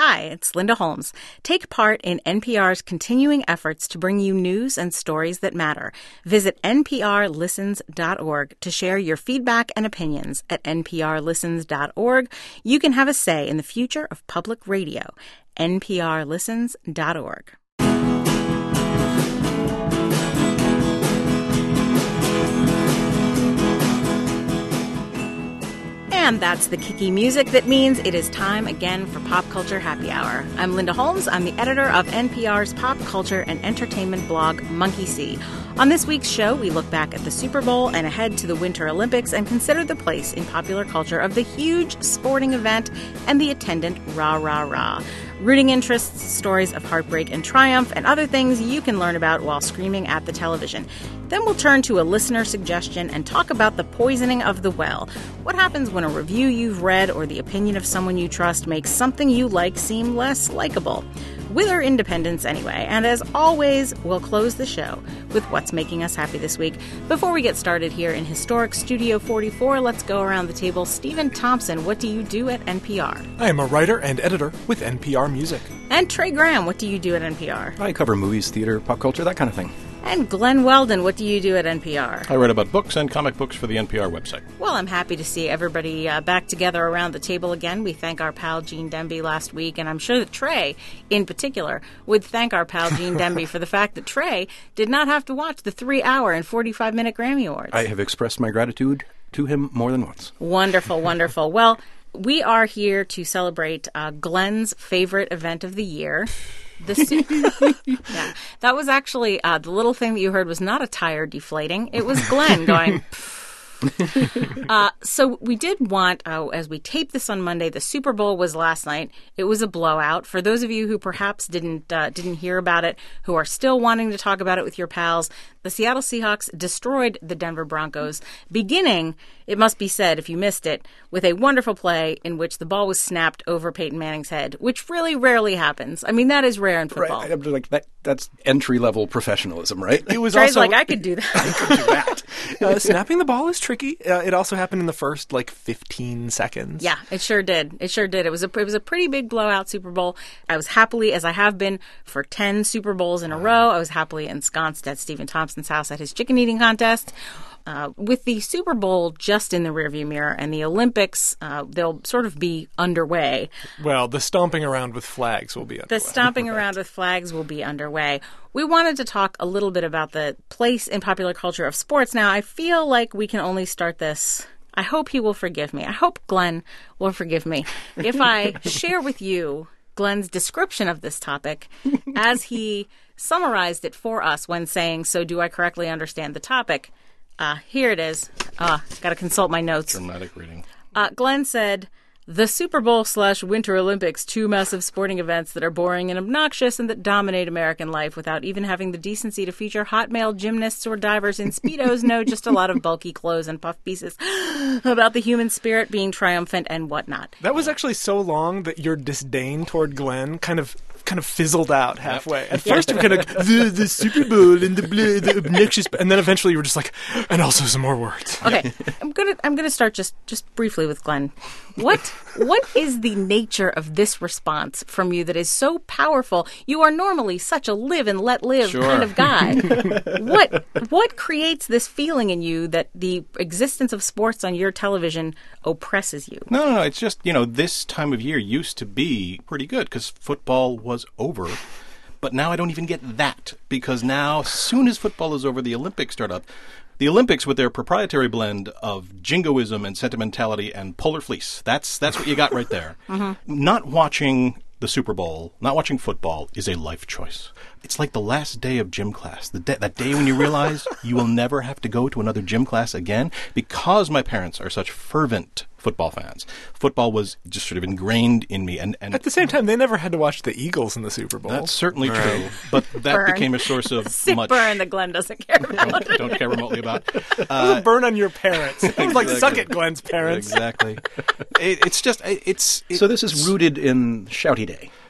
Hi, it's Linda Holmes. Take part in NPR's continuing efforts to bring you news and stories that matter. Visit nprlistens.org to share your feedback and opinions. At nprlistens.org, you can have a say in the future of public radio. nprlistens.org. And that's the kicky music that means it is time again for Pop Culture Happy Hour. I'm Linda Holmes. I'm the editor of NPR's pop culture and entertainment blog, Monkey See. On this week's show, we look back at the Super Bowl and ahead to the Winter Olympics and consider the place in popular culture of the huge sporting event and the attendant rah-rah-rah. Rooting interests, stories of heartbreak and triumph, and other things you can learn about while screaming at the television. Then we'll turn to a listener suggestion and talk about the poisoning of the well. What happens when a review you've read or the opinion of someone you trust makes something you like seem less likable? With our independence anyway. And as always, we'll close the show with what's making us happy this week. Before we get started here in historic Studio 44, let's go around the table. Stephen Thompson, what do you do at NPR? I am a writer and editor with NPR Music. And Trey Graham, what do you do at NPR? I cover movies, theater, pop culture, that kind of thing. And Glenn Weldon, what do you do at NPR? I write about books and comic books for the NPR website. Well, I'm happy to see everybody back together around the table again. We thank our pal Gene Demby last week, and I'm sure that Trey, in particular, would thank our pal Gene Demby for the fact that Trey did not have to watch the 3-hour and 45-minute Grammy Awards. I have expressed my gratitude to him more than once. Wonderful, wonderful. Well, we are here to celebrate Glenn's favorite event of the year. Yeah, that was actually the little thing that you heard was not a tire deflating. It was Glenn going. So we did want, as we taped this on Monday, the Super Bowl was last night. It was a blowout. For those of you who perhaps didn't hear about it, who are still wanting to talk about it with your pals, the Seattle Seahawks destroyed the Denver Broncos, beginning, it must be said if you missed it, with a wonderful play in which the ball was snapped over Peyton Manning's head, which really rarely happens. I mean, that is rare in football. Right. Like that's entry-level professionalism, right? It was Trey's also like, I could do that. I could do that. Snapping the ball is tricky. It also happened in the first 15 seconds. Yeah, it sure did. It sure did. It was a pretty big blowout Super Bowl. I was happily, as I have been for 10 Super Bowls in a row, I was happily ensconced at Stephen Thompson's house at his chicken eating contest. With the Super Bowl just in the rearview mirror and the Olympics, they'll sort of be underway. Well, the stomping around with flags will be underway. The stomping around with flags will be underway. We wanted to talk a little bit about the place in popular culture of sports. Now, I feel like we can only start this. I hope he will forgive me. I hope Glenn will forgive me if I share with you Glenn's description of this topic as he summarized it for us when saying, "So do I correctly understand the topic?" Here it is. Got to consult my notes. Dramatic reading. Glenn said, "The Super Bowl / Winter Olympics, two massive sporting events that are boring and obnoxious and that dominate American life without even having the decency to feature hot male gymnasts or divers in Speedos. No, just a lot of bulky clothes and puff pieces about the human spirit being triumphant and whatnot." That was actually so long that your disdain toward Glenn kind of fizzled out halfway. At first, you were kind of the Super Bowl and the obnoxious, and then eventually you were just like, and also some more words. Okay, I'm gonna start just briefly with Glenn. What is the nature of this response from you that is so powerful? You are normally such a live and let live kind of guy. What creates this feeling in you that the existence of sports on your television oppresses you? No. It's just, this time of year used to be pretty good because football was over. But now I don't even get that because now, as soon as football is over, the Olympics start up. The Olympics with their proprietary blend of jingoism and sentimentality and polar fleece. That's what you got right there. Mm-hmm. Not watching the Super Bowl, not watching football is a life choice. It's like the last day of gym class. That day when you realize you will never have to go to another gym class again because my parents are such fervent football fans. Football was just sort of ingrained in me. And at the same time, they never had to watch the Eagles in the Super Bowl. That's certainly true. But that became a source of sick much... burn that Glenn doesn't care about. Don't care remotely about. It was a burn on your parents. It was like, suck it, Glenn's parents. Exactly. It's just... So this is rooted in Shouty Day.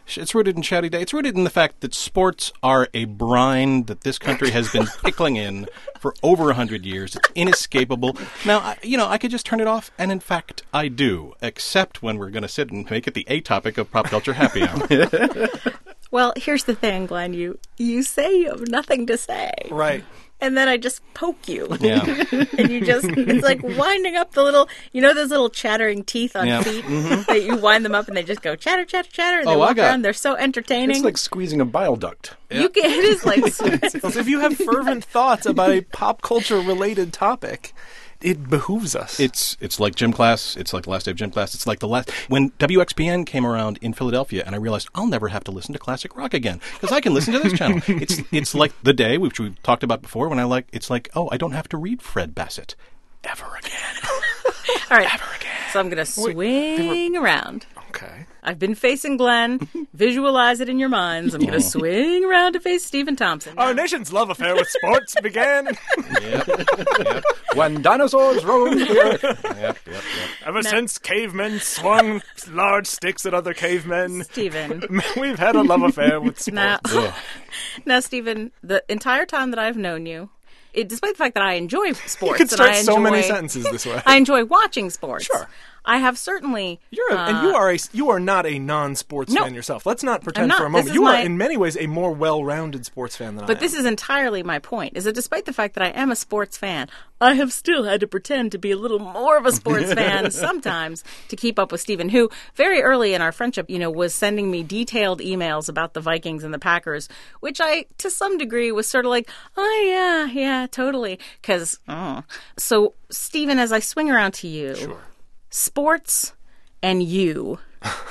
It's rooted in Shouty Day. It's rooted in the fact that sports are a brine that this country has been pickling in for over 100 years. It's inescapable. Now, I could just turn it off, and in fact, I do, except when we're going to sit and make it the A topic of Pop Culture Happy Hour. Well, here's the thing, Glenn. You say you have nothing to say. Right. And then I just poke you. Yeah. And it's like winding up the little, those little chattering teeth on feet that you wind them up and they just go chatter, chatter, chatter. And they walk around. They're so entertaining. It's like squeezing a bile duct. It is like... So if you have fervent thoughts about a pop culture related topic, it behooves us. It's like gym class. It's like the last day of gym class. It's like when WXPN came around in Philadelphia, and I realized I'll never have to listen to classic rock again because I can listen to this channel. It's like the day which we've talked about before when I don't have to read Fred Bassett ever again. All right. Ever again. So I'm going to swing around. Okay. I've been facing Glenn. Visualize it in your minds. I'm going to swing around to face Stephen Thompson. Our nation's love affair with sports began. Yep. When dinosaurs roamed the earth. Yep. Ever since cavemen swung large sticks at other cavemen, Stephen. we've had a love affair with sports. Now, Stephen, the entire time that I've known you, despite the fact that I enjoy sports, You could start so many sentences this way. I enjoy watching sports. Sure. I have certainly. And you are not a non-sports fan yourself. Let's not pretend for a moment. You are in many ways a more well-rounded sports fan than I am. But this is entirely my point. Is that despite the fact that I am a sports fan, I have still had to pretend to be a little more of a sports fan sometimes to keep up with Stephen, who very early in our friendship, was sending me detailed emails about the Vikings and the Packers, which I, to some degree, was sort of like, oh yeah, totally. So Stephen, as I swing around to you. Sure. Sports and you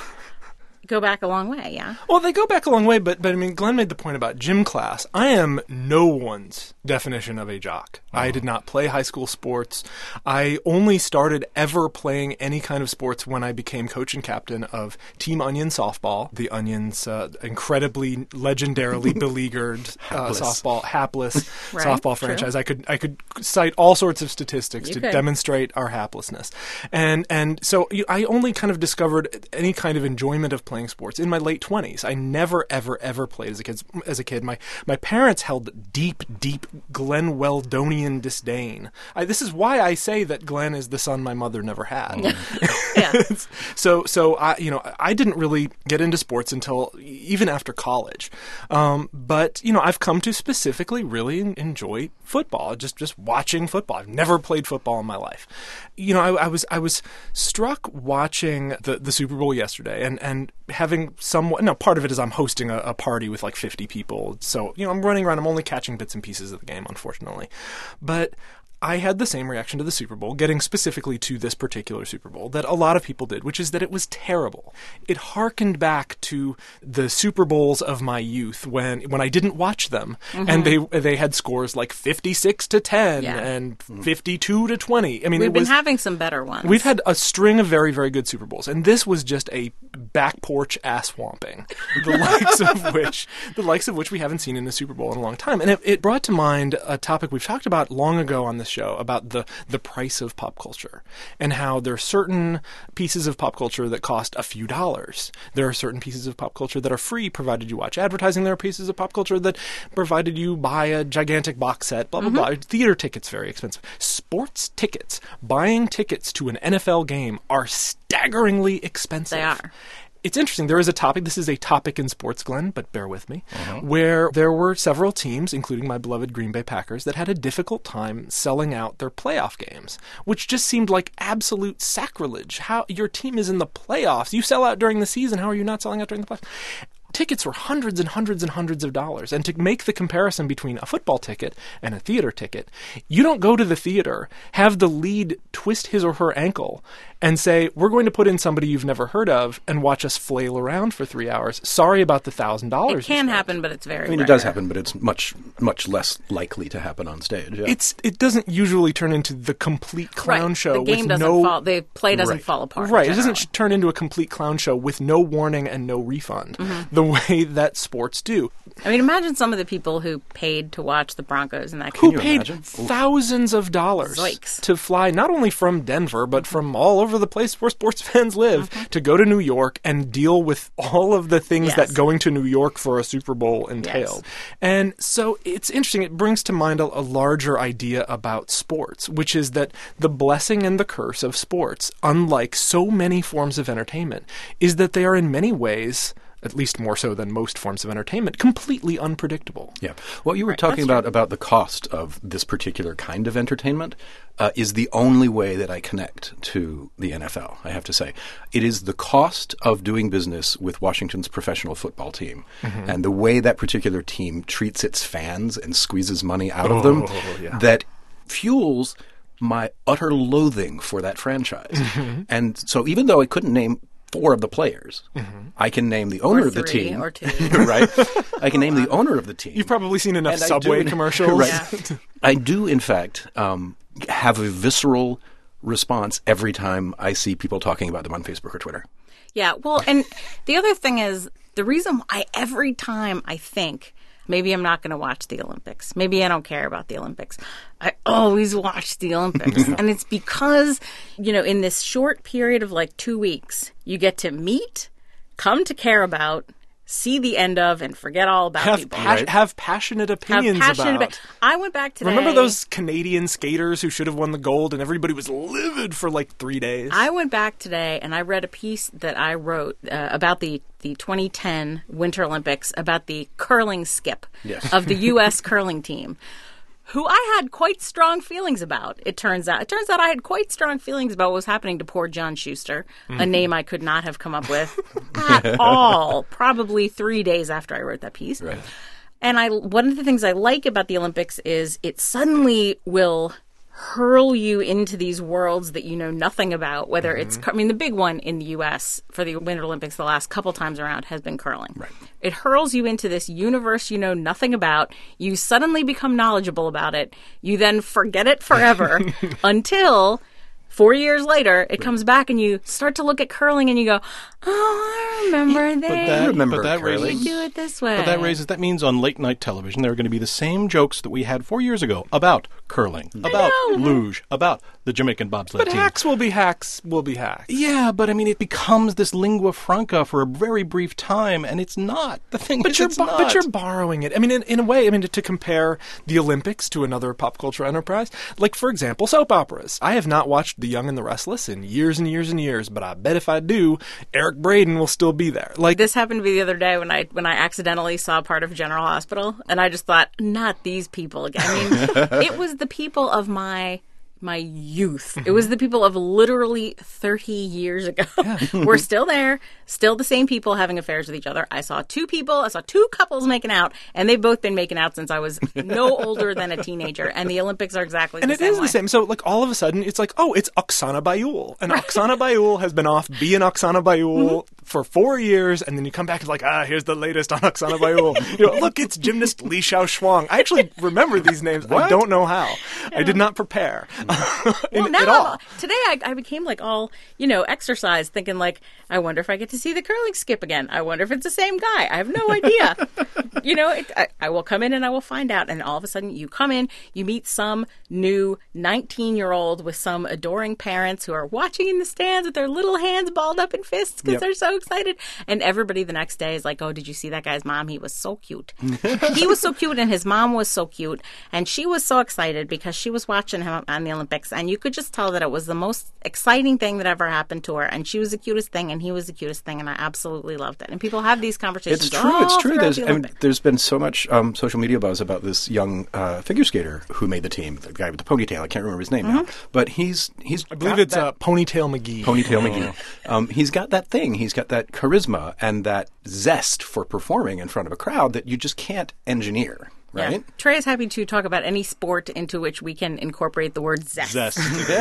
go back a long way, yeah? Well, they go back a long way, but I mean, Glenn made the point about gym class. I am no one's definition of a jock. I did not play high school sports. I only started ever playing any kind of sports when I became coach and captain of Team Onion softball. The Onions, incredibly, legendarily beleaguered hapless Right, softball true. franchise. I could cite all sorts of statistics to demonstrate our haplessness, and so I only kind of discovered any kind of enjoyment of playing sports in my late 20s. I never ever played as a kid. My parents held deep Glenn Weldonian disdain. This is why I say that Glenn is the son my mother never had. Yeah. So I didn't really get into sports until even after college. But I've come to specifically really enjoy football. Just watching football. I've never played football in my life. I was struck watching the Super Bowl yesterday and having part of it is I'm hosting a party with like 50 people. So, I'm running around. I'm only catching bits and pieces of the game, unfortunately. But I had the same reaction to the Super Bowl, getting specifically to this particular Super Bowl, that a lot of people did, which is that it was terrible. It harkened back to the Super Bowls of my youth when I didn't watch them, and they had scores like 56-10 and 52-20. I mean, we've been having some better ones. We've had a string of very, very good Super Bowls, and this was just a back porch ass whomping, the likes of which we haven't seen in a Super Bowl in a long time. And it brought to mind a topic we've talked about long ago on this show about the price of pop culture and how there are certain pieces of pop culture that cost a few dollars. There are certain pieces of pop culture that are free provided you watch advertising. There are pieces of pop culture that provided you buy a gigantic box set, blah, blah, blah. Theater tickets, very expensive. Sports tickets, buying tickets to an NFL game are staggeringly expensive. They are. It's interesting. There is a topic. This is a topic in sports, Glenn, but bear with me, where there were several teams, including my beloved Green Bay Packers, that had a difficult time selling out their playoff games, which just seemed like absolute sacrilege. How your team is in the playoffs. You sell out during the season. How are you not selling out during the playoffs? Tickets were hundreds and hundreds and hundreds of dollars. And to make the comparison between a football ticket and a theater ticket, you don't go to the theater, have the lead twist his or her ankle, and say, we're going to put in somebody you've never heard of and watch us flail around for 3 hours. Sorry about the $1,000. It can happen, but it's very rare. It does happen, but it's much less likely to happen on stage. Yeah. It doesn't usually turn into the complete clown show. The game doesn't fall. The play doesn't fall apart. Right. It doesn't turn into a complete clown show with no warning and no refund. The way that sports do. I mean, imagine some of the people who paid to watch the Broncos in that game. Who you paid imagine? thousands of dollars Zoinks. to fly not only from Denver, but from all over the place where sports fans live to go to New York and deal with all of the things Yes. that going to New York for a Super Bowl entailed. Yes. And so it's interesting. It brings to mind a larger idea about sports, which is that the blessing and the curse of sports, unlike so many forms of entertainment, is that they are in many ways, at least more so than most forms of entertainment, completely unpredictable. Yeah. What you were talking about the cost of this particular kind of entertainment is the only way that I connect to the NFL, I have to say. It is the cost of doing business with Washington's professional football team and the way that particular team treats its fans and squeezes money out of them that fuels my utter loathing for that franchise. And so even though I couldn't name 4 of the players, I can name the owner Or of the 3 team. or 2. Right? I can name the owner of the team. You've probably seen enough And I Subway do- commercials. Right. I do, in fact, have a visceral response every time I see people talking about them on Facebook or Twitter. Yeah, well, and the other thing is, the reason why every time I think, maybe I'm not going to watch the Olympics, maybe I don't care about the Olympics, I always watch the Olympics. And it's because, in this short period of like 2 weeks, you get to meet, come to care about, see the end of, and forget all about people. Have passionate opinions about. I went back today. Remember those Canadian skaters who should have won the gold and everybody was livid for like 3 days? I went back today and I read a piece that I wrote about the 2010 Winter Olympics, about the curling skip of the U.S. curling team, who I had quite strong feelings about, it turns out. It turns out I had quite strong feelings about what was happening to poor John Schuster, a name I could not have come up with at all, probably 3 days after I wrote that piece. Right. And one of the things I like about the Olympics is it suddenly will hurl you into these worlds that you know nothing about, whether it's, the big one in the U.S. for the Winter Olympics the last couple times around has been curling. Right. It hurls you into this universe you know nothing about. You suddenly become knowledgeable about it. You then forget it forever until 4 years later, it comes back and you start to look at curling and you go, oh, I remember that raises, do it this way. that means on late night television there are going to be the same jokes that we had 4 years ago about curling, about luge, about the Jamaican bobsled But team. hacks will be hacks. Yeah, but it becomes this lingua franca for a very brief time, and it's not. The thing is, it's not. But you're borrowing it. In a way, to compare the Olympics to another pop culture enterprise, like, for example, soap operas. I have not watched The Young and the Restless in years and years and years, but I bet if I do, Eric Braeden will still be there. Like, This happened to me the other day when I accidentally saw part of General Hospital, and I just thought, not these people again. It was the people of my youth. It was the people of literally 30 years ago. We're still there, still the same people having affairs with each other. I saw 2 couples making out, and they've both been making out since I was no older than a teenager. And the Olympics are exactly the same. and it is way. the same. So, like, all of a sudden, it's like, oh, it's Oksana Bayul. And Oksana Bayul has been off being Oksana Bayul for 4 years, and then you come back and like, here's the latest on Oksana Bayul. Look, it's gymnast Li Xiao Shuang. I actually remember these names. I don't know how. I did not prepare. Well, at all. now, today I became like all, exercise, thinking like, I wonder if I get to see the curling skip again. I wonder if it's the same guy. I have no idea. I will come in and I will find out. And all of a sudden you come in, you meet some new 19-year-old with some adoring parents who are watching in the stands with their little hands balled up in fists because they're so excited. And everybody the next day is like, oh, did you see that guy's mom? He was so cute. He was so cute and his mom was so cute. And she was so excited because she was watching him on the Olympics, and you could just tell that it was the most exciting thing that ever happened to her, and she was the cutest thing and he was the cutest thing, and I absolutely loved it. And people have these conversations. It's true. There's There's been so much social media buzz about this young figure skater who made the team, the guy with the ponytail. I can't remember his name now, but he's I believe it's Ponytail McGee. McGee. He's got that thing. He's got that charisma and that zest for performing in front of a crowd that you just can't engineer. right? Yeah. Trey is happy to talk about any sport into which we can incorporate the word zest. Zest.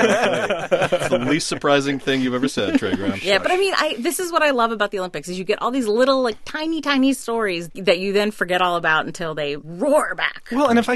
It's the least surprising thing you've ever said, Trey Graham. Yeah, but I mean, this is what I love about the Olympics is you get all these little, like, tiny, tiny stories that you then forget all about until they roar back. Well, and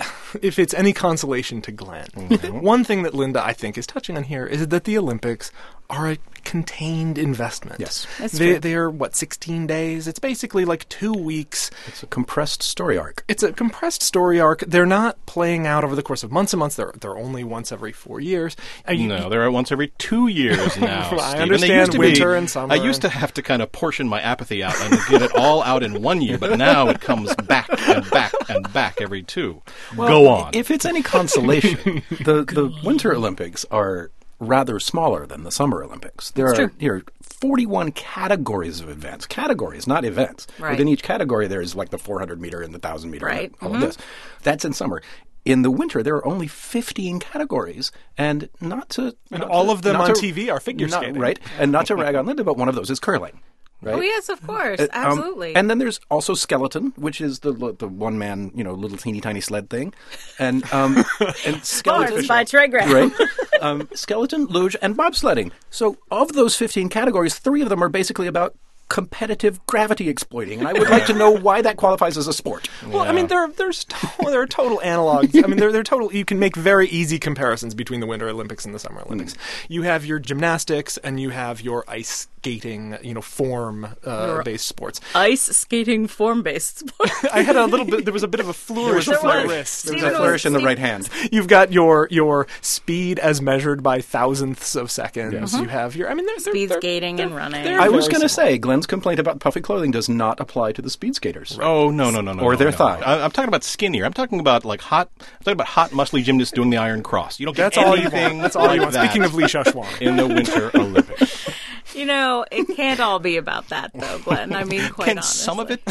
if it's any consolation to Glenn, one thing that Linda, I think, is touching on here is that the Olympics are a contained investment. Yes. That's true. They are, 16 days? It's basically like 2 weeks. It's a compressed story arc. It's a compressed story arc. They're not playing out over the course of months and months. They're only once every 4 years. No, they're once every 2 years now. I Steve. understand winter and summer. I used to have to kind of portion my apathy out and get it all out in 1 year, but now it comes back and back and back every 2. Well, Go on. If it's any consolation, the Winter Olympics are rather smaller than the Summer Olympics. There are 41 categories of events. Categories, not events. Right. Within each category, there is like the 400 meter and the 1,000 meter, Right. and all of this. That's in summer. In the winter, there are only 15 categories, and all of them on TV are figure skating. Right, and not to rag on Linda, but one of those is curling. Right? Oh, yes, of course. Absolutely. And then there's also skeleton, which is the one man, little teeny tiny sled thing, and skeleton. Sports by Trey Graham. Right. Skeleton, luge, and bobsledding. So of those 15 categories, 3 of them are basically about competitive gravity exploiting, and I would like to know why that qualifies as a sport. Well, I mean, there are total analogs. I mean, they're total. You can make very easy comparisons between the Winter Olympics and the Summer Olympics. You have your gymnastics and you have your ice skating, form-based sports. Ice skating form-based sports. I had a little bit. There was a bit of a flourish There of was my a wrist. There was a flourish in the right hand. You've got your speed as measured by thousandths of seconds. Yes. You have your. I mean, Speed skating and running. I was going to say, Glenn's complaint about puffy clothing does not apply to the speed skaters. Oh, no. Or their thigh. I'm talking about skinnier. I'm talking about hot, muscly gymnasts doing the Iron Cross. You don't get That's all you anything want. That's all like you want. that Speaking of Lee Shushwan. in the Winter Olympics. It can't all be about that, though, Glenn. I mean, quite Can honestly. some of it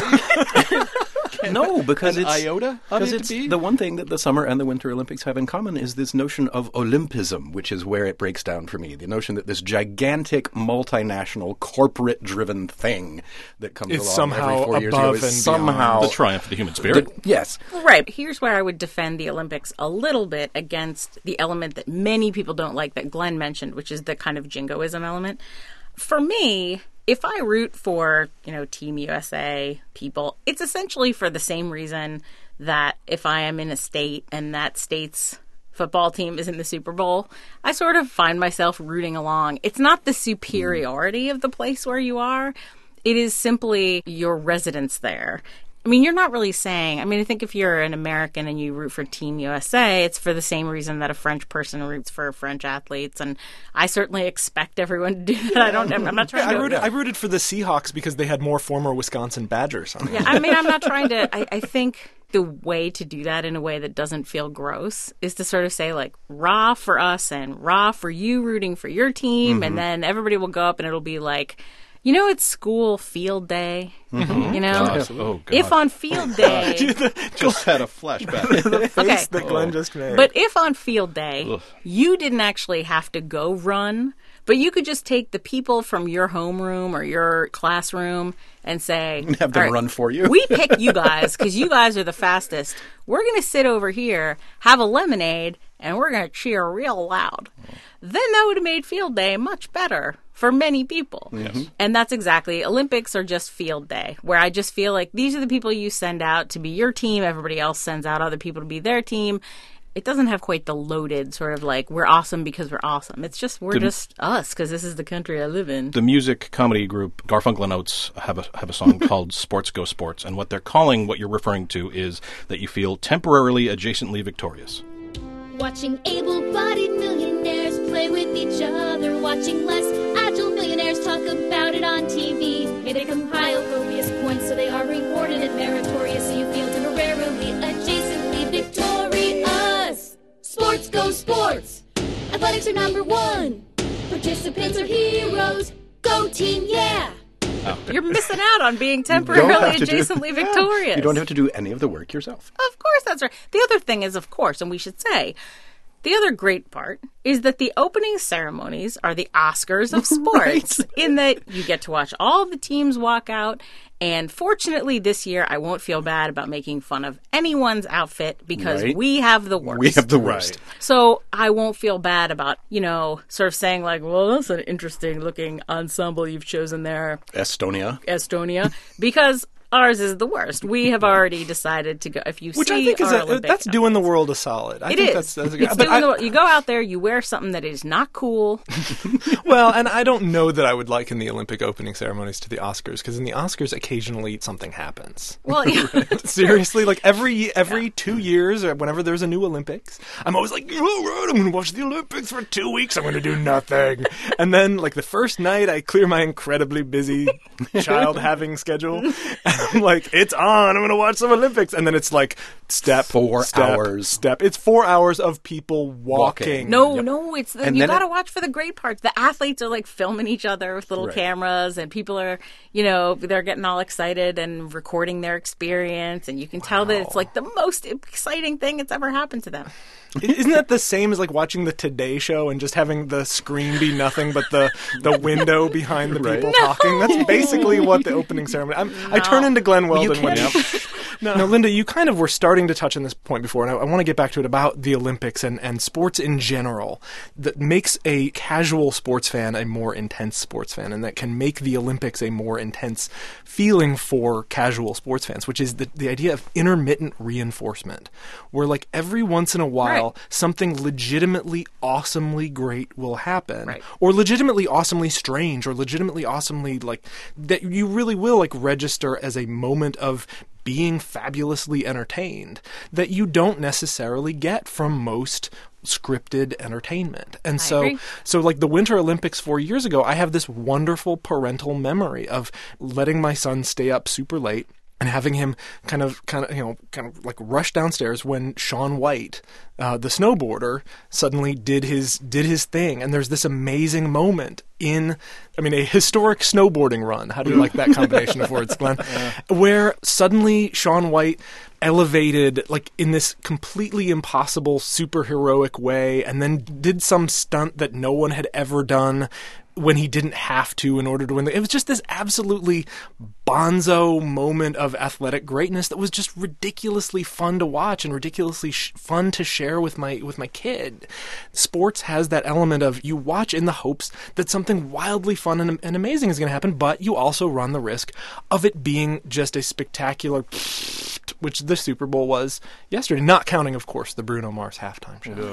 be? No, because An it's iota of it it's to be? the one thing that the Summer and the Winter Olympics have in common is this notion of Olympism, which is where it breaks down for me. The notion that this gigantic, multinational, corporate-driven thing that comes Is along somehow every 4 years above ago is and somehow The triumph of the human spirit. Yes. Right. Here's where I would defend the Olympics a little bit against the element that many people don't like that Glenn mentioned, which is the kind of jingoism element. For me, if I root for, Team USA people, it's essentially for the same reason that if I am in a state and that state's football team is in the Super Bowl, I sort of find myself rooting along. It's not the superiority of the place where you are. It is simply your residence there. I mean, you're not really saying, I think if you're an American and you root for Team USA, it's for the same reason that a French person roots for French athletes. And I certainly expect everyone to do that. I'm not trying to... I rooted for the Seahawks because they had more former Wisconsin Badgers on them. Yeah, I'm not trying to... I think the way to do that in a way that doesn't feel gross is to sort of say, like, rah for us and rah for you rooting for your team. And then everybody will go up and it'll be like... it's school field day. Oh, God. If on field day, Just had a flashback. The face Okay. that Glenn just made. but if on field day, you didn't actually have to go run, but you could just take the people from your homeroom or your classroom and say, Have them "All right, run for you." We pick you guys because you guys are the fastest. We're going to sit over here, have a lemonade, and we're going to cheer real loud." Then that would have made field day much better for many people. Yes. And that's exactly, Olympics are just field day, where I just feel like these are the people you send out to be your team. Everybody else sends out other people to be their team. It doesn't have quite the loaded sort of like, we're awesome because we're awesome. It's just, we're just us because this is the country I live in. The music comedy group Garfunkel and Oates have a song called Sports Go Sports, and what they're calling what you're referring to is that you feel temporarily adjacently victorious. Watching able-bodied millionaires play with each other, watching less agile millionaires talk about it on TV. May they compile copious points so they are rewarded and meritorious, so you feel temporarily adjacently victorious. Sports go sports. Athletics are number one. Participants are heroes. Go team, yeah. You're missing out on being temporarily adjacently victorious. You don't have to do any of the work yourself. Of course, that's right. The other thing is, of course, and we should say, The other great part is that the opening ceremonies are the Oscars of sports, in that you get to watch all the teams walk out. And fortunately, this year, I won't feel bad about making fun of anyone's outfit because we have the worst. We have the worst. So I won't feel bad about, sort of saying like, well, that's an interesting looking ensemble you've chosen there. Estonia. Because ours is the worst. We have already decided to go. If you Which see I think is Olympic that's doing the world a solid. I it think is. That's It's doing the world. You go out there, you wear something that is not cool. Well, and I don't know that I would liken the Olympic opening ceremonies to the Oscars, because in the Oscars, occasionally something happens. Well, yeah. Seriously, like every 2 years, or whenever there's a new Olympics, I'm always like, all right, I'm going to watch the Olympics for 2 weeks. I'm going to do nothing. And then, like, the first night, I clear my incredibly busy child-having schedule, and I'm like, it's on. I'm going to watch some Olympics. And then it's like, step, 4 hours. step. It's 4 hours of people walking. No, it's And you then got to watch for the great parts. The athletes are like filming each other with little cameras, and people are, they're getting all excited and recording their experience, and you can tell that it's like the most exciting thing that's ever happened to them. Isn't that the same as like watching the Today Show and just having the screen be nothing but the window behind the people talking? That's basically what the opening ceremony. I turn into Glenn Weldon when No, Linda, you kind of were starting to touch on this point before, and I want to get back to it about the Olympics and sports in general that makes a casual sports fan a more intense sports fan, and that can make the Olympics a more intense feeling for casual sports fans, which is the idea of intermittent reinforcement, where like every once in a while something legitimately awesomely great will happen, or legitimately awesomely strange, or legitimately awesomely like that you really will like register as a moment of being fabulously entertained that you don't necessarily get from most scripted entertainment. And so like the Winter Olympics 4 years ago, I have this wonderful parental memory of letting my son stay up super late and having him kind of like rush downstairs when Shaun White, the snowboarder, suddenly did his thing. And there's this amazing moment in, a historic snowboarding run. How do you like that combination of words, Glenn? Where suddenly Shaun White elevated like in this completely impossible superheroic way, and then did some stunt that no one had ever done when he didn't have to in order to win. It was just this absolutely bonzo moment of athletic greatness that was just ridiculously fun to watch and ridiculously fun to share with my kid. Sports has that element of you watch in the hopes that something wildly fun and amazing is going to happen, but you also run the risk of it being just a spectacular, which the Super Bowl was yesterday, not counting, of course, the Bruno Mars halftime show.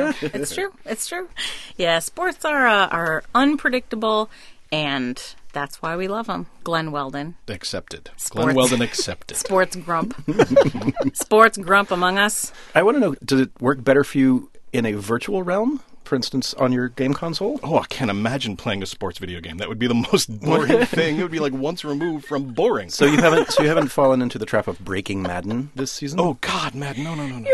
It's true. Yeah, sports are unpredictable, and that's why we love them. Glenn Weldon. Accepted. Glenn Weldon accepted. Sports grump. Sports grump among us. I want to know, does it work better for you in a virtual realm? For instance, on your game console? Oh, I can't imagine playing a sports video game. That would be the most boring thing. It would be like once removed from boring. So you haven't fallen into the trap of breaking Madden this season? Oh God, Madden! No. When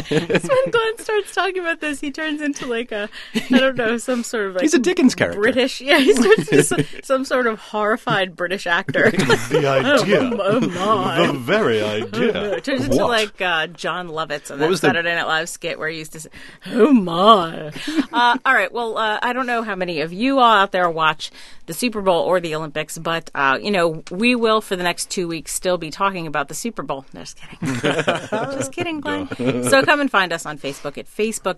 Glenn starts talking about this, he turns into like some sort of like he's a Dickens character. British, he starts into some sort of horrified British actor. The idea, oh my, the very idea. It turns into like John Lovitz in that Saturday Night Live skit where he used to say, "Oh my." All right. Well, I don't know how many of you all out there watch the Super Bowl or the Olympics, but, we will for the next 2 weeks still be talking about the Super Bowl. No, just kidding. Just kidding, Glenn. So come and find us on Facebook at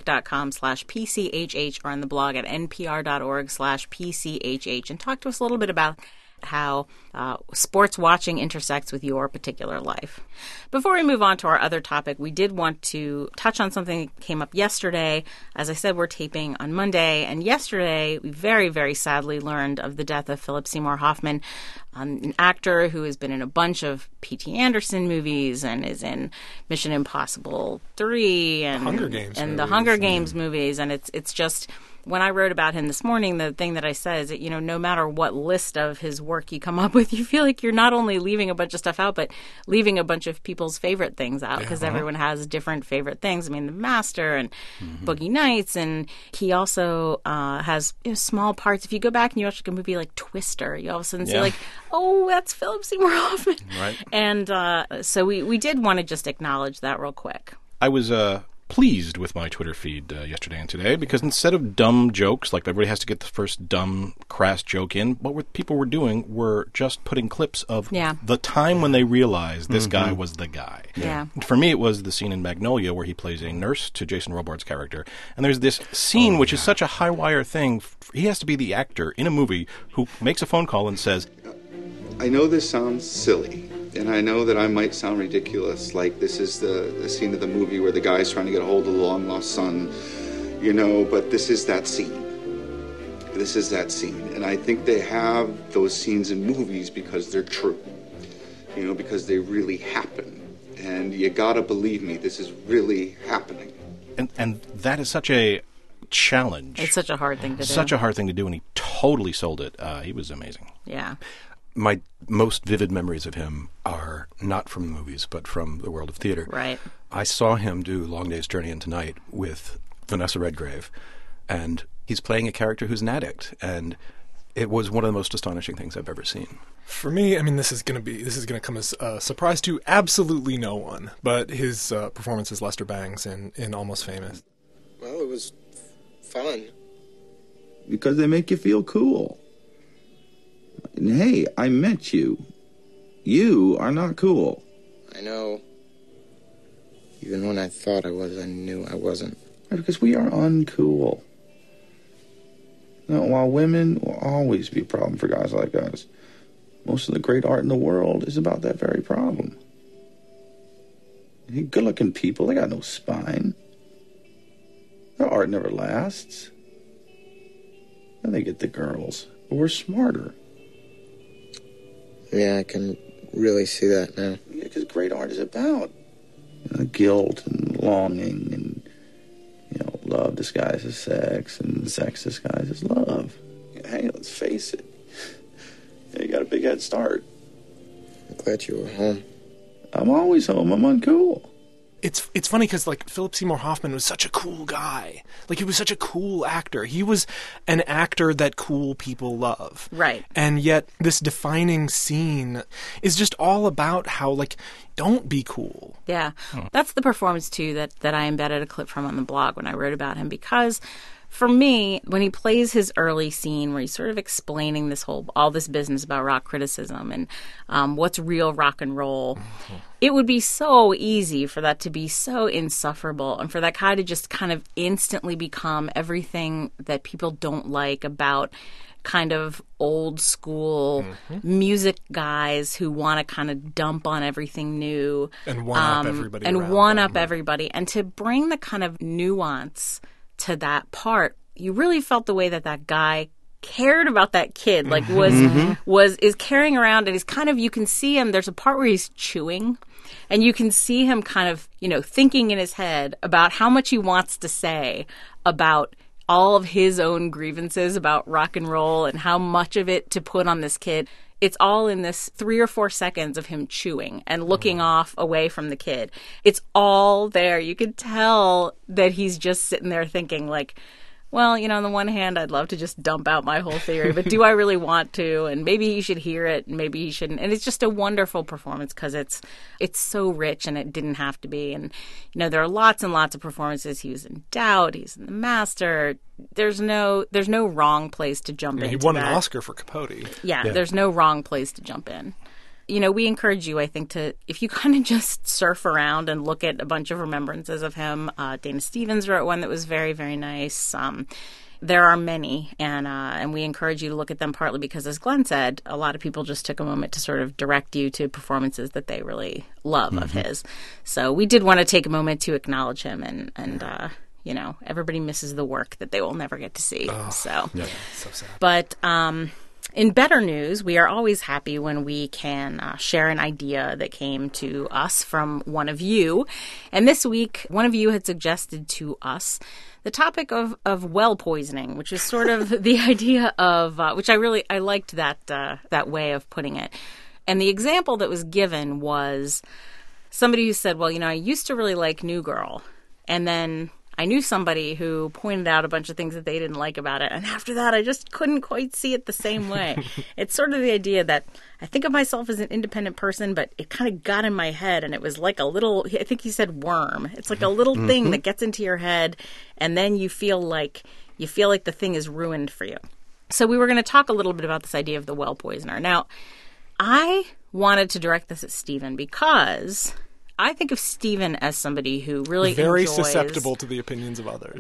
facebook.com/PCHH or on the blog at npr.org/PCHH and talk to us a little bit about how sports watching intersects with your particular life. Before we move on to our other topic, we did want to touch on something that came up yesterday. As I said, we're taping on Monday, and yesterday we very, very sadly learned of the death of Philip Seymour Hoffman, an actor who has been in a bunch of P.T. Anderson movies and is in Mission Impossible 3 and the Hunger Games movies, and it's just... When I wrote about him this morning, the thing that I said is that, no matter what list of his work you come up with, you feel like you're not only leaving a bunch of stuff out, but leaving a bunch of people's favorite things out because everyone has different favorite things. The Master and Boogie Nights, and he also has small parts. If you go back and you watch a movie like Twister, you all of a sudden see like, oh, that's Philip Seymour Hoffman. Right. And so we did want to just acknowledge that real quick. I was pleased with my Twitter feed yesterday and today, because instead of dumb jokes, like everybody has to get the first dumb, crass joke in, people were doing were just putting clips of the time when they realized this guy was the guy. Yeah. For me, it was the scene in Magnolia where he plays a nurse to Jason Robards' character, and there's this scene which is such a high-wire thing. He has to be the actor in a movie who makes a phone call and says, I know this sounds silly, and I know that I might sound ridiculous, like this is the scene of the movie where the guy's trying to get a hold of the long-lost son, but this is that scene. This is that scene. And I think they have those scenes in movies because they're true, because they really happen. And you gotta believe me, this is really happening. And that is such a challenge. It's such a hard thing to do. Such a hard thing to do, and he totally sold it. He was amazing. Yeah. My most vivid memories of him are not from the movies, but from the world of theater. Right. I saw him do Long Day's Journey into Night with Vanessa Redgrave, and he's playing a character who's an addict, and it was one of the most astonishing things I've ever seen. For me, I mean, this is going to come as a surprise to absolutely no one, but his performance as Lester Bangs in Almost Famous. Well, it was fun. Because they make you feel cool. And hey, I met you. You are not cool. I know. Even when I thought I was, I knew I wasn't. Because we are uncool. While women will always be a problem for guys like us, most of the great art in the world is about that very problem. Good-looking people, they got no spine. Their art never lasts. And they get the girls. But we're smarter. Yeah, I can really see that now. Yeah, because great art is about guilt and longing and love disguised as sex and sex disguised as love. Hey, let's face it. You got a big head start. I'm glad you were home. I'm always home. I'm uncool. It's funny because, Philip Seymour Hoffman was such a cool guy. He was such a cool actor. He was an actor that cool people love. Right. And yet this defining scene is just all about how, don't be cool. Yeah. That's the performance, too, that I embedded a clip from on the blog when I wrote about him, because for me, when he plays his early scene where he's sort of explaining all this business about rock criticism and what's real rock and roll, it would be so easy for that to be so insufferable and for that guy to just kind of instantly become everything that people don't like about kind of old school music guys who want to kind of dump on everything new. And one-up everybody. And one-up everybody. And to bring the kind of nuance to that part, you really felt the way that guy cared about that kid, is carrying around, and he's kind of, you can see him, there's a part where he's chewing, and you can see him kind of, thinking in his head about how much he wants to say about all of his own grievances about rock and roll and how much of it to put on this kid. It's all in this 3 or 4 seconds of him chewing and looking off away from the kid. It's all there. You could tell that he's just sitting there thinking well, on the one hand, I'd love to just dump out my whole theory, but do I really want to? And maybe he should hear it, and maybe he shouldn't. And it's just a wonderful performance because it's so rich, and it didn't have to be. And, there are lots and lots of performances. He was in Doubt. He's in The Master. There's no wrong place to jump in. He won an Oscar for Capote. Yeah, there's no wrong place to jump in. We encourage you, I think, if you kind of just surf around and look at a bunch of remembrances of him. Dana Stevens wrote one that was very, very nice. There are many, and we encourage you to look at them partly because, as Glenn said, a lot of people just took a moment to sort of direct you to performances that they really love of his. So we did want to take a moment to acknowledge him, and everybody misses the work that they will never get to see. So sad. But in better news, we are always happy when we can share an idea that came to us from one of you. And this week, one of you had suggested to us the topic of well poisoning, which is sort of the idea of, which I liked that way of putting it. And the example that was given was somebody who said, well, I used to really like New Girl. And then I knew somebody who pointed out a bunch of things that they didn't like about it. And after that, I just couldn't quite see it the same way. It's sort of the idea that I think of myself as an independent person, but it kind of got in my head, and it was like a little, I think he said worm. It's like a little thing that gets into your head, and then you feel like the thing is ruined for you. So we were going to talk a little bit about this idea of the well poisoner. Now, I wanted to direct this at Stephen because I think of Stephen as somebody who really very enjoys... susceptible to the opinions of others.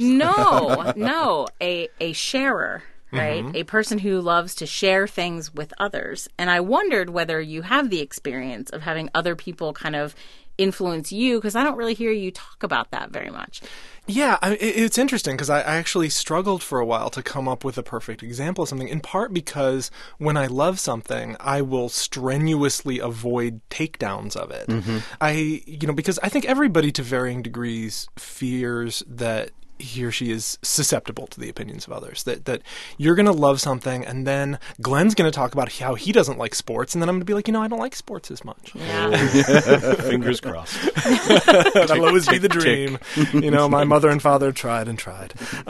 No, a sharer, right? A person who loves to share things with others. And I wondered whether you have the experience of having other people kind of influence you, because I don't really hear you talk about that very much. Yeah, it's interesting because I actually struggled for a while to come up with a perfect example of something, in part because when I love something, I will strenuously avoid takedowns of it. Because I think everybody to varying degrees fears that he or she is susceptible to the opinions of others, that you're going to love something, and then Glenn's going to talk about how he doesn't like sports, and then I'm going to be like, I don't like sports as much. Yeah. Fingers crossed. That'll always be the dream. My mother and father tried and tried.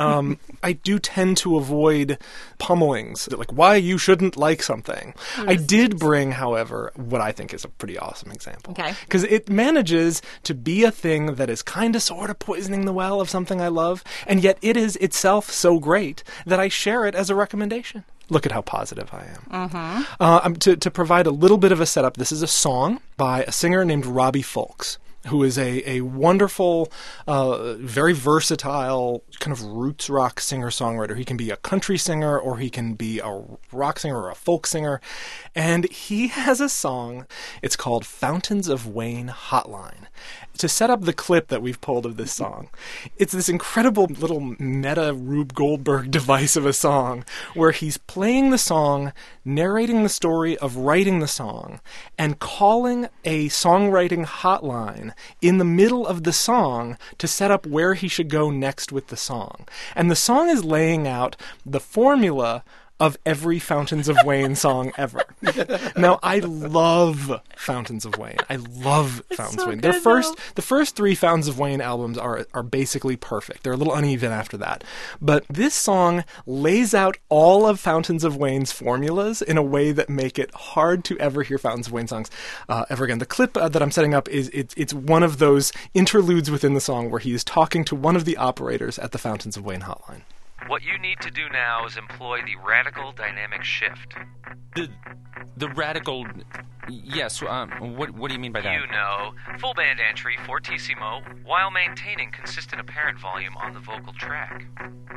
I do tend to avoid pummelings, like why you shouldn't like something. I did bring, however, what I think is a pretty awesome example. Okay. Because it manages to be a thing that is kind of sort of poisoning the well of something I love, and yet it is itself so great that I share it as a recommendation. Look at how positive I am. To provide a little bit of a setup, this is a song by a singer named Robbie Fulks, who is a wonderful, very versatile kind of roots rock singer-songwriter. He can be a country singer, or he can be a rock singer or a folk singer. And he has a song. It's called Fountains of Wayne Hotline. To set up the clip that we've pulled of this song, it's this incredible little meta Rube Goldberg device of a song where he's playing the song, narrating the story of writing the song, and calling a songwriting hotline in the middle of the song to set up where he should go next with the song. And the song is laying out the formula of every Fountains of Wayne song ever. Now, I love Fountains of Wayne. I love Fountains of Wayne. The first three Fountains of Wayne albums are basically perfect. They're a little uneven after that. But this song lays out all of Fountains of Wayne's formulas in a way that make it hard to ever hear Fountains of Wayne songs ever again. The clip that I'm setting up it's one of those interludes within the song where he is talking to one of the operators at the Fountains of Wayne hotline. What you need to do now is employ the radical dynamic shift. The radical... Yes, what do you mean by that? You know, full band entry, fortissimo, while maintaining consistent apparent volume on the vocal track.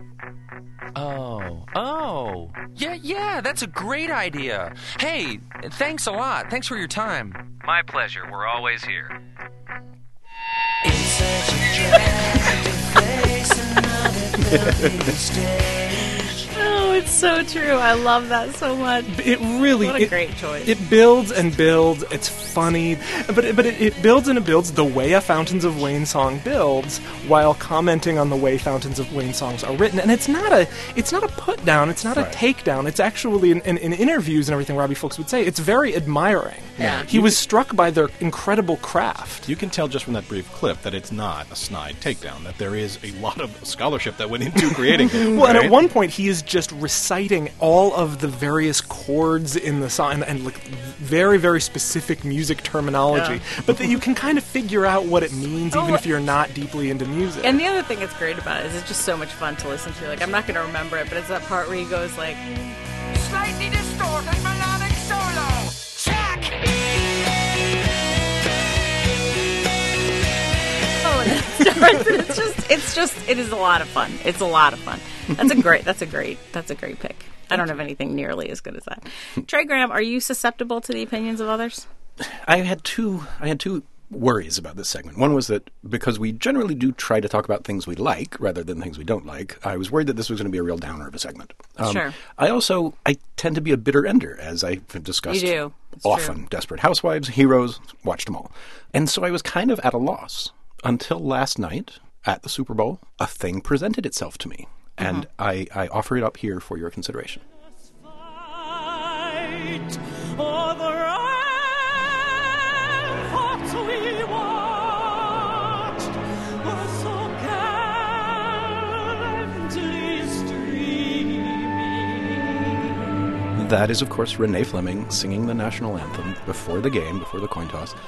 Oh. Yeah, that's a great idea. Hey, thanks a lot. Thanks for your time. My pleasure. We're always here. It's such a drag to face another stage. Oh, it's so true. I love that so much. It really... What a great choice. It builds and builds. It's funny. But it builds and it builds the way a Fountains of Wayne song builds while commenting on the way Fountains of Wayne songs are written. And it's not a put down. It's not a takedown. It's actually, in interviews and everything, Robbie Fulks would say, it's very admiring. Yeah. He was struck by their incredible craft. You can tell just from that brief clip that it's not a snide takedown, that there is a lot of scholarship that went into creating it. Well, and at one point he is just reciting all of the various chords in the song and like very, very specific music terminology, but that you can kind of figure out what it means even if you're not deeply into music. And the other thing that's great about it is it's just so much fun to listen to. Like, I'm not going to remember it, but it's that part where he goes like... Slightly distorted melodic solo. Check! Oh, and it starts, and it is a lot of fun. It's a lot of fun. That's a great pick. I don't have anything nearly as good as that. Trey Graham, are you susceptible to the opinions of others? I had two worries about this segment. One was that because we generally do try to talk about things we like rather than things we don't like, I was worried that this was going to be a real downer of a segment. Sure. I tend to be a bitter ender, as I've discussed You do. It's often. true. Desperate Housewives, Heroes, watched them all. And so I was kind of at a loss until last night at the Super Bowl. A thing presented itself to me, and I offer it up here for your consideration. That is, of course, Renee Fleming singing the national anthem before the game, before the coin toss.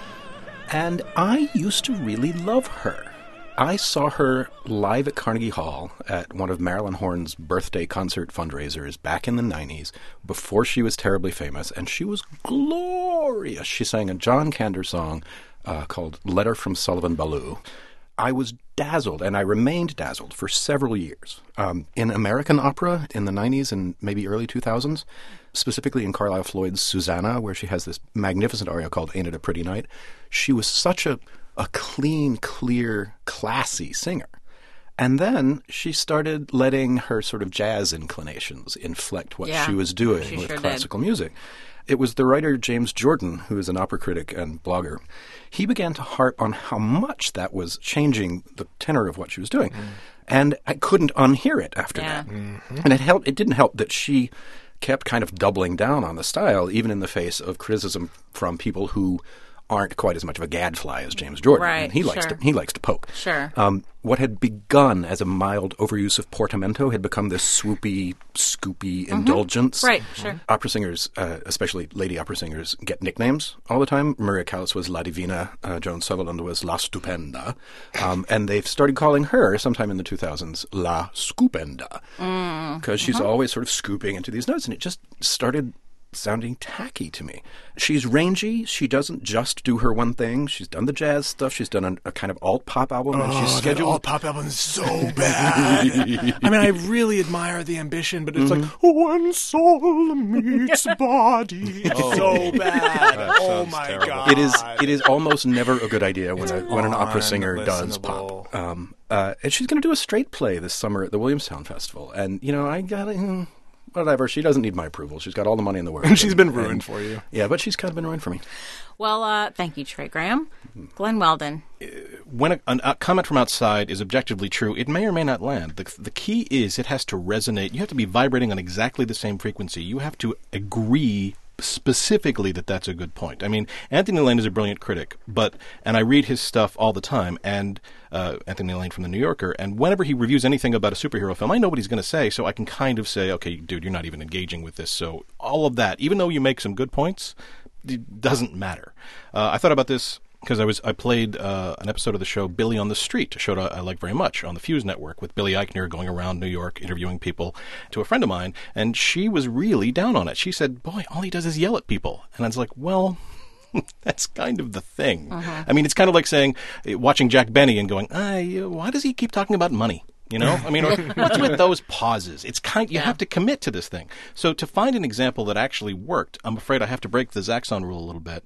And I used to really love her. I saw her live at Carnegie Hall at one of Marilyn Horne's birthday concert fundraisers back in the 90s, before she was terribly famous, and she was glorious. She sang a John Kander song called Letter from Sullivan Ballou. I was dazzled, and I remained dazzled for several years. In American opera in the 90s and maybe early 2000s, specifically in Carlisle Floyd's Susanna, where she has this magnificent aria called Ain't It a Pretty Night, she was such a clean, clear, classy singer. And then she started letting her sort of jazz inclinations inflect what she was doing with classical music. It was the writer James Jordan, who is an opera critic and blogger. He began to harp on how much that was changing the tenor of what she was doing. And I couldn't unhear it after that. And it didn't help that she kept kind of doubling down on the style, even in the face of criticism from people who aren't quite as much of a gadfly as James Jordan. Right, and he likes to poke. Sure. What had begun as a mild overuse of portamento had become this swoopy, scoopy indulgence. Right, sure. Opera singers, especially lady opera singers, get nicknames all the time. Maria Callas was La Divina, Joan Sutherland was La Stupenda, and they've started calling her, sometime in the 2000s, La Scoopenda, because she's always sort of scooping into these notes, and it just started sounding tacky to me. She's rangy. She doesn't just do her one thing. She's done the jazz stuff. She's done a kind of alt-pop album. And she's scheduled... that alt-pop album is so bad. I mean, I really admire the ambition, but it's like, when soul meets body. It's so bad. Oh, my terrible. God. It is almost never a good idea when an opera singer does pop. And she's going to do a straight play this summer at the Williamstown Festival. And, I got to... Whatever. She doesn't need my approval. She's got all the money in the world. And she's been ruined for you. Yeah, but she's kind of been ruined for me. Well, thank you, Trey Graham. Glenn Weldon. When a comment from outside is objectively true, it may or may not land. The key is it has to resonate. You have to be vibrating on exactly the same frequency. You have to agree specifically that that's a good point. I mean, Anthony Lane is a brilliant critic, and I read his stuff all the time, and Anthony Lane from The New Yorker, and whenever he reviews anything about a superhero film, I know what he's going to say, so I can kind of say, okay, dude, you're not even engaging with this, so all of that, even though you make some good points, it doesn't matter. I thought about this because I played an episode of the show Billy on the Street, a show I like very much, on the Fuse Network, with Billy Eichner going around New York interviewing people, to a friend of mine, and she was really down on it. She said, boy, all he does is yell at people. And I was like, well... that's kind of the thing. I mean, it's kind of like saying, watching Jack Benny and going, why does he keep talking about money? I mean, what's with those pauses? It's you have to commit to this thing. So to find an example that actually worked, I'm afraid I have to break the Zaxxon rule a little bit.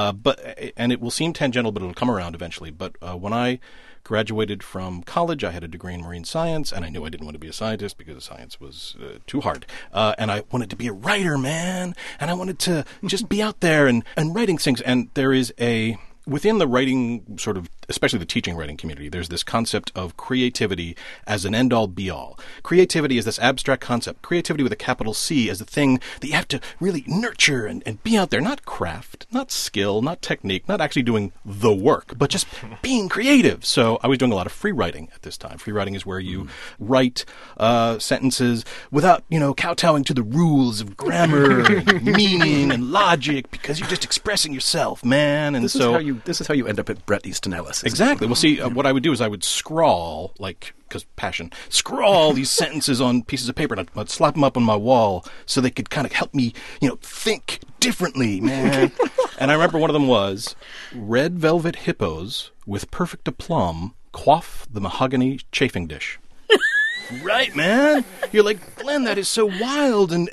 And it will seem tangential, but it'll come around eventually. But when I graduated from college, I had a degree in marine science, and I knew I didn't want to be a scientist because science was too hard. And I wanted to be a writer, man. And I wanted to just be out there and writing things. And there is within the writing sort of, especially the teaching writing community, there's this concept of creativity as an end-all, be-all. Creativity is this abstract concept. Creativity with a capital C as the thing that you have to really nurture and be out there. Not craft, not skill, not technique, not actually doing the work, but just being creative. So I was doing a lot of free writing at this time. Free writing is where you write sentences without, kowtowing to the rules of grammar and meaning and logic, because you're just expressing yourself, man. And this is how you end up at Bret Easton Ellis. Exactly. Well, see, what I would do is I would scrawl, because passion, scrawl these sentences on pieces of paper, and I'd slap them up on my wall so they could kind of help me, think differently, man. And I remember one of them was, red velvet hippos with perfect aplomb quaff the mahogany chafing dish. Right, man? You're like, Glenn, that is so wild and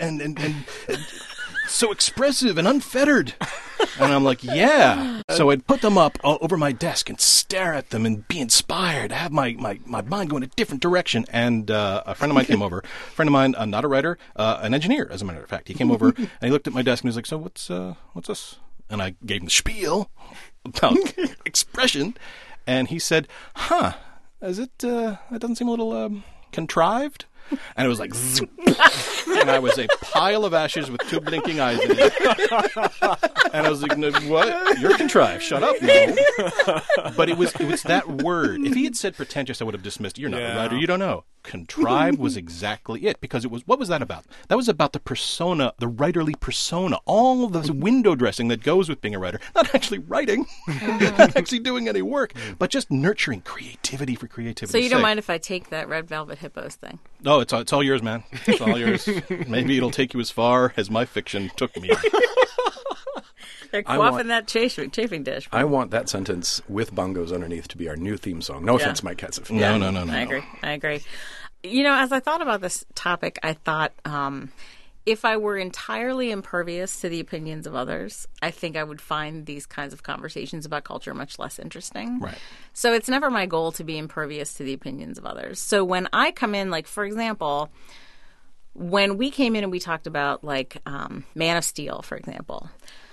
so expressive and unfettered. And I'm like, yeah. So I'd put them up over my desk and stare at them and be inspired, have my mind go in a different direction. And a friend of mine came over. A friend of mine, not a writer, an engineer, as a matter of fact. He came over and he looked at my desk and he was like, so what's this? And I gave him the spiel about expression. And he said, that doesn't seem a little contrived? And it was like, zoop, and I was a pile of ashes with two blinking eyes in it. And I was like, no, what? You're contrived. Shut up, no. But it was that word. If he had said pretentious, I would have dismissed. You're not a writer. You don't know. contrived was exactly it, because it was, what was that about? That was about the persona, the writerly persona, all the window dressing that goes with being a writer. Not actually writing, not actually doing any work, but just nurturing creativity for creativity's So you don't sake. mind if I take that Red Velvet Hippos thing? No, it's all yours, man. It's all yours. Maybe it'll take you as far as my fiction took me. They're I quaffing want- that chafing dish. I want that sentence with bongos underneath to be our new theme song. No offense, Mike Katzif. No. I agree. You know, as I thought about this topic, I thought if I were entirely impervious to the opinions of others, I think I would find these kinds of conversations about culture much less interesting. Right. So it's never my goal to be impervious to the opinions of others. So when I come in, like, for example, when we came in and we talked about, like, Man of Steel, for example,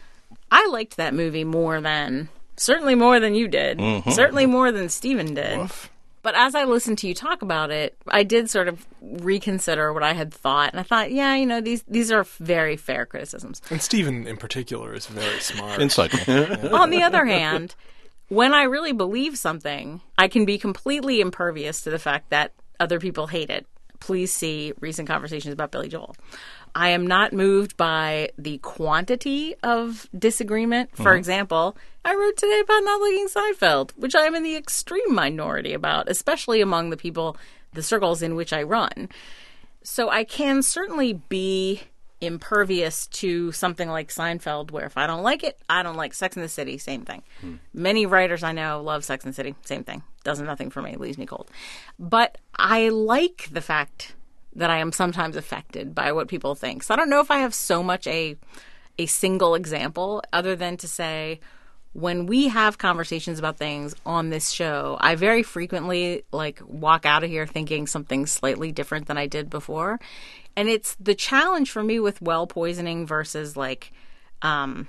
I liked that movie certainly more than you did, certainly more than Steven did. Woof. But as I listened to you talk about it, I did sort of reconsider what I had thought. And I thought, yeah, you know, these are very fair criticisms. And Stephen in particular is very smart. Insightful. On the other hand, when I really believe something, I can be completely impervious to the fact that other people hate it. Please see recent conversations about Billy Joel. I am not moved by the quantity of disagreement. For example, I wrote today about not liking Seinfeld, which I am in the extreme minority about, especially among the circles in which I run. So I can certainly be impervious to something like Seinfeld, where if I don't like it, I don't like Sex and the City, same thing. Many writers I know love Sex and the City, same thing. Does nothing for me, leaves me cold. But I like the fact that I am sometimes affected by what people think. So I don't know if I have so much a single example other than to say, when we have conversations about things on this show, I very frequently walk out of here thinking something slightly different than I did before. And it's the challenge for me with well poisoning versus letting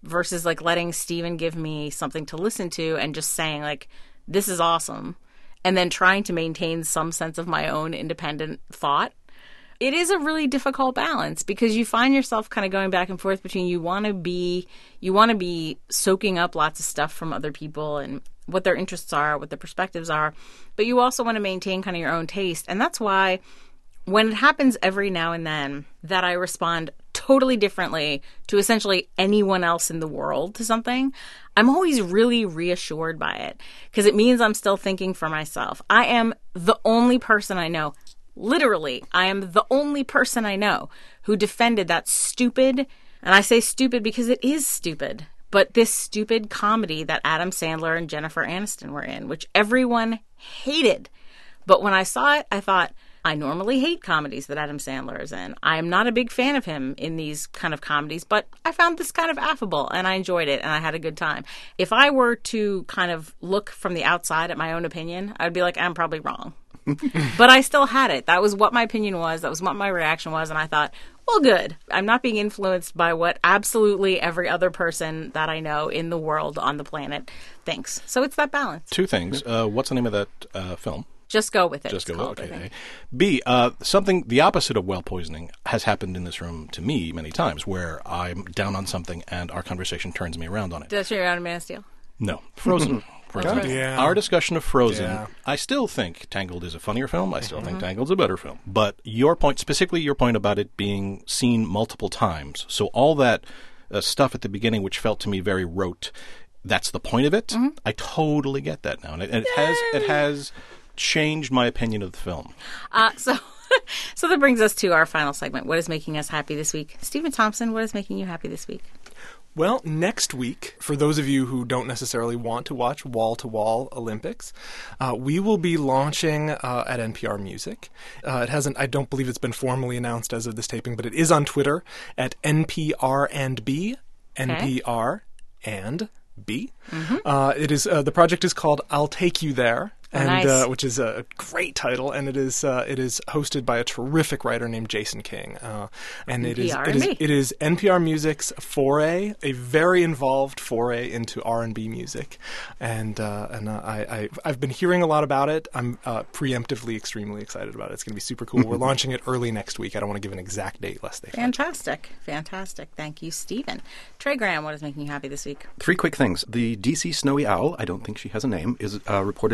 Steven give me something to listen to and just saying this is awesome, and then trying to maintain some sense of my own independent thought. It is a really difficult balance because you find yourself kind of going back and forth between you want to be soaking up lots of stuff from other people and what their interests are, what their perspectives are, but you also want to maintain kind of your own taste. And that's why when it happens every now and then that I respond totally differently to essentially anyone else in the world to something, I'm always really reassured by it because it means I'm still thinking for myself. I am the only person I know, literally, I am the only person I know who defended that stupid, and I say stupid because it is stupid, but this stupid comedy that Adam Sandler and Jennifer Aniston were in, which everyone hated. But when I saw it, I thought, I normally hate comedies that Adam Sandler is in. I am not a big fan of him in these kind of comedies, but I found this kind of affable and I enjoyed it and I had a good time. If I were to kind of look from the outside at my own opinion, I'd be like, I'm probably wrong. But I still had it. That was what my opinion was. That was what my reaction was. And I thought, well, good. I'm not being influenced by what absolutely every other person that I know in the world on the planet thinks. So it's that balance. Two things. What's the name of that film? Just Go With It. Just Go With It. Okay. B, something, the opposite of well poisoning has happened in this room to me many times where I'm down on something and our conversation turns me around on it. Did I show you around Man of Steel? No. Frozen. Yeah. Our discussion of Frozen, Yeah. I still think Tangled is a funnier film. I still think Tangled's a better film. But your point, specifically your point about it being seen multiple times, so all that stuff at the beginning which felt to me very rote, that's the point of it. I totally get that now. And it has changed my opinion of the film. So that brings us to our final segment. What is making us happy this week? Stephen Thompson, what is making you happy this week? Well, next week, for those of you who don't necessarily want to watch wall-to-wall Olympics, we will be launching at NPR Music. It hasn't, I don't believe it's been formally announced as of this taping, but it is on Twitter at NPR and B, NPR and B. It is the project is called I'll Take You There. And which is a great title, and it is hosted by a terrific writer named Jason King, and it is NPR Music's foray, a very involved foray into R&B music, and I've been hearing a lot about it. I'm preemptively extremely excited about it. It's going to be super cool. We're launching it early next week. I don't want to give an exact date lest they fantastic. Thank you, Stephen. Trey Graham, what is making you happy this week? 3 quick things. The DC Snowy Owl, I don't think she has a name, is reportedly improving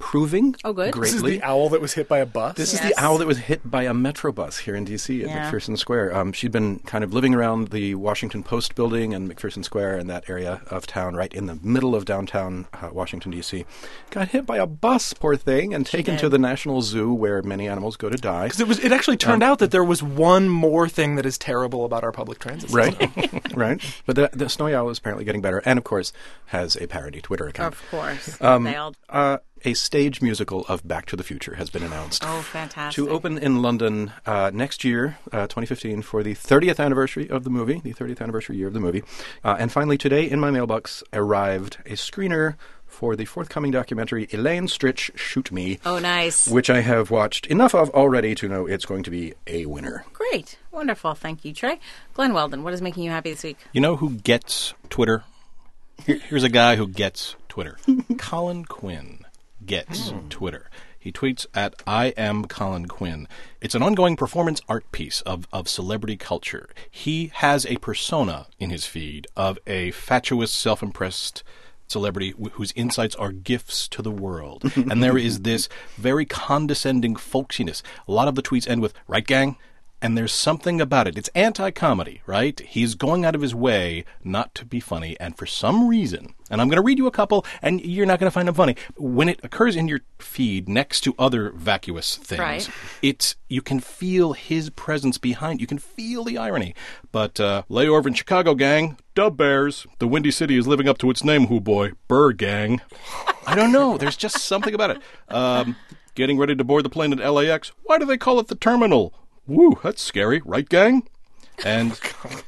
improving good. greatly. This is the owl that was hit by a bus? This is the owl that was hit by a Metrobus here in D.C. at McPherson Square. She'd been kind of living around the Washington Post building and McPherson Square and that area of town, right in the middle of downtown Washington, D.C. Got hit by a bus, poor thing, and taken to the National Zoo where many animals go to die. Because it actually turned out that there was one more thing that is terrible about our public transit system. Right, right. But the snowy owl is apparently getting better and, of course, has a parody Twitter account. Of course. They all... A stage musical of Back to the Future has been announced. Oh, fantastic. To open in London next year, 2015, for the 30th anniversary of the movie, the 30th anniversary year of the movie. And finally, today in my mailbox arrived a screener for the forthcoming documentary Elaine Stritch, Shoot Me. Oh, nice. Which I have watched enough of already to know it's going to be a winner. Great. Wonderful. Thank you, Trey. Glenn Weldon, what is making you happy this week? You know who gets Twitter? Here's a guy who gets Twitter. Colin Quinn gets Twitter. He tweets at I am Colin Quinn. It's an ongoing performance art piece of celebrity culture. He has a persona in his feed of a fatuous, self-impressed celebrity whose insights are gifts to the world. And there is this very condescending folksiness. A lot of the tweets end with, right, gang? And there's something about it. It's anti-comedy, right? He's going out of his way not to be funny, and for some reason, and I'm going to read you a couple, and you're not going to find them funny. When it occurs in your feed next to other vacuous things, you can feel his presence behind. You can feel the irony. But layover in Chicago, gang. Dub Bears. The Windy City is living up to its name, hoo boy. Burr gang. I don't know. There's just something about it. Getting ready to board the plane at LAX. Why do they call it the terminal? Woo, that's scary, right, gang? And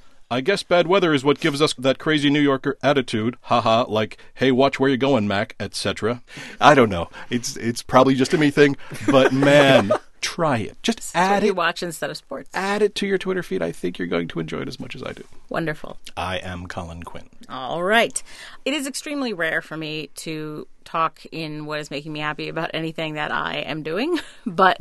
I guess bad weather is what gives us that crazy New Yorker attitude. Haha, like, hey, watch where you're going, Mac, etc. I don't know. It's probably just a me thing, but man, try it. Just add it. You watch instead of sports. Add it to your Twitter feed. I think you're going to enjoy it as much as I do. Wonderful. I am Colin Quinn. All right. It is extremely rare for me to talk in what is making me happy about anything that I am doing. But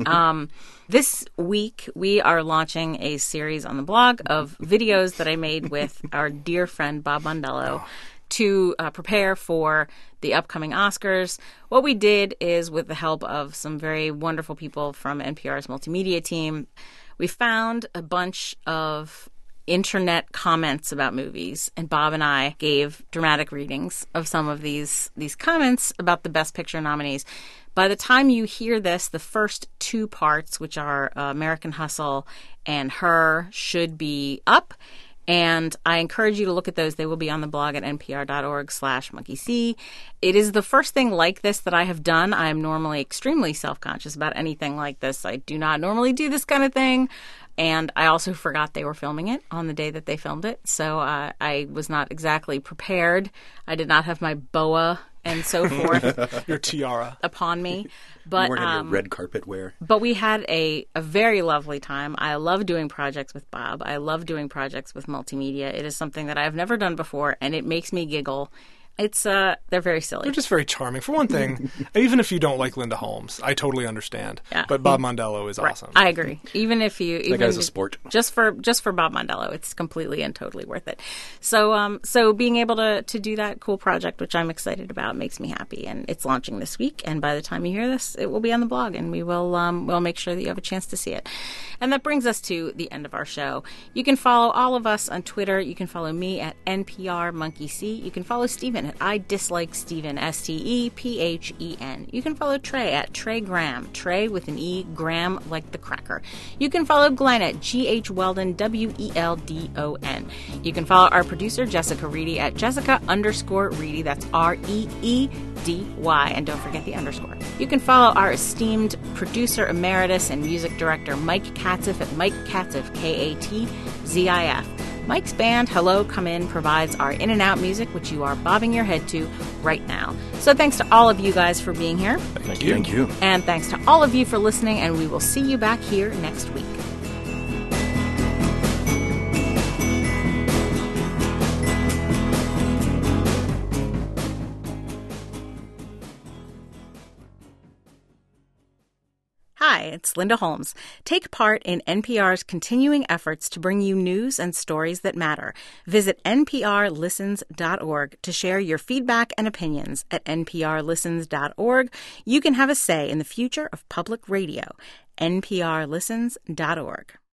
this week we are launching a series on the blog of videos that I made with our dear friend Bob Mondello to prepare for the upcoming Oscars. What we did is, with the help of some very wonderful people from NPR's multimedia team, we found a bunch of internet comments about movies, and Bob and I gave dramatic readings of some of these comments about the Best Picture nominees. By the time you hear this, the first two parts, which are American Hustle and Her, should be up. And I encourage you to look at those. They will be on the blog at npr.org/monkeysee. It is the first thing like this that I have done. I am normally extremely self-conscious about anything like this. I do not normally do this kind of thing. And I also forgot they were filming it on the day that they filmed it. So I was not exactly prepared. I did not have my boa and so forth. Your tiara. Upon me. But, you weren't in your red carpet wear. But we had a very lovely time. I love doing projects with Bob. I love doing projects with multimedia. It is something that I've never done before, and it makes me giggle. It's they're very silly. They're just very charming. For one thing, even if you don't like Linda Holmes, I totally understand. Yeah. But Bob Mondello is awesome. I agree. Even if you, that guy's a sport. Just for Bob Mondello, it's completely and totally worth it. So being able to do that cool project, which I'm excited about, makes me happy. And it's launching this week. And by the time you hear this, it will be on the blog, and we will we'll make sure that you have a chance to see it. And that brings us to the end of our show. You can follow all of us on Twitter. You can follow me at NPRMonkeyC. You can follow Stephen at I Dislike Stephen, STEPHEN. You can follow Trey at Trey Graham, Trey with an E, Graham like the cracker. You can follow Glenn at GH Weldon, WELDON. You can follow our producer, Jessica Reedy, at Jessica_Reedy. That's REEDY. And don't forget the underscore. You can follow our esteemed producer emeritus and music director, Mike Katziff, at Mike Katziff, KATZIF. Mike's band, Hello, Come In, provides our in and out music, which you are bobbing your head to right now. So thanks to all of you guys for being here. Thank you. Thank you. And thanks to all of you for listening, and we will see you back here next week. Hi, Hi, it's Linda Holmes. Take part in NPR's continuing efforts to bring you news and stories that matter. Visit nprlistens.org to share your feedback and opinions. At nprlistens.org, you can have a say in the future of public radio. nprlistens.org.